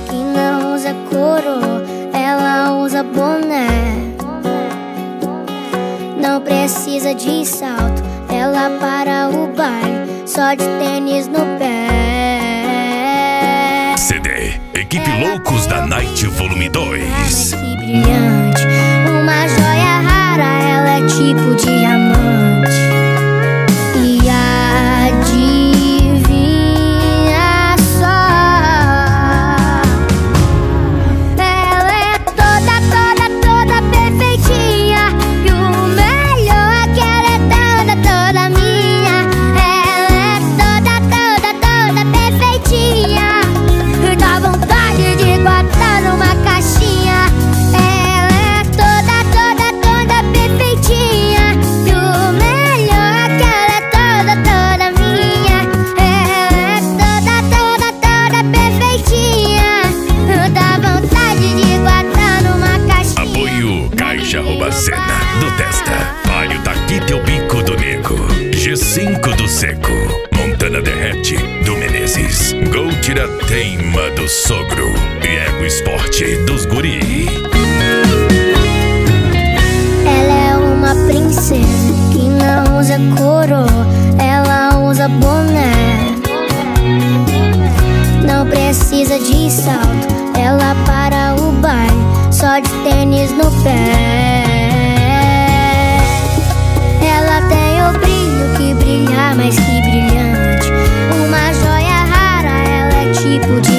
que não usa coroa, ela usa boné. Não precisa de salto, ela para o baile só de tênis no pé. CD Equipe Loucos da Night Volume 2. Que brilhante, uma joia rara, ela é tipo diamante. E adivinha só, ela é toda perfeitinha. E o melhor é que ela é toda minha. Ela é toda perfeitinha. Dá vontade de guardar numa caixinha. Ela é toda perfeitinha. E o melhor é que ela é toda minha. Ela é toda perfeitinha. Dá vontade de guardar numa caixinha. Apoio Caixa Robacena do Testa, Palio Daqui Teu Bico do Nego, G5 do Seco, Montana Derrete do Menezes, Gol Tira Teima do Sogro e Ego Esporte dos Guri. Ela é uma princesa que não usa coroa, ela usa boné. Não precisa de salto, ela para o baile só de tênis no pé. Ela tem o brilho que brilha mais que brilhante, uma joia rara, ela é tipo de